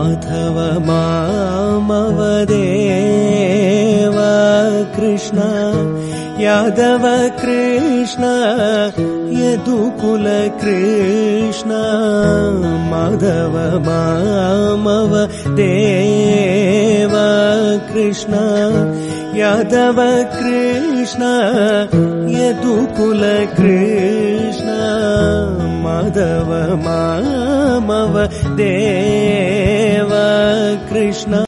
माधव मामव देव कृष्ण यादव कृष्ण यदुकुल कृष्ण माधव मामव देव कृष्ण यादव कृष्ण यदुकुल कृष्ण माधव मामव देव कृष्ण।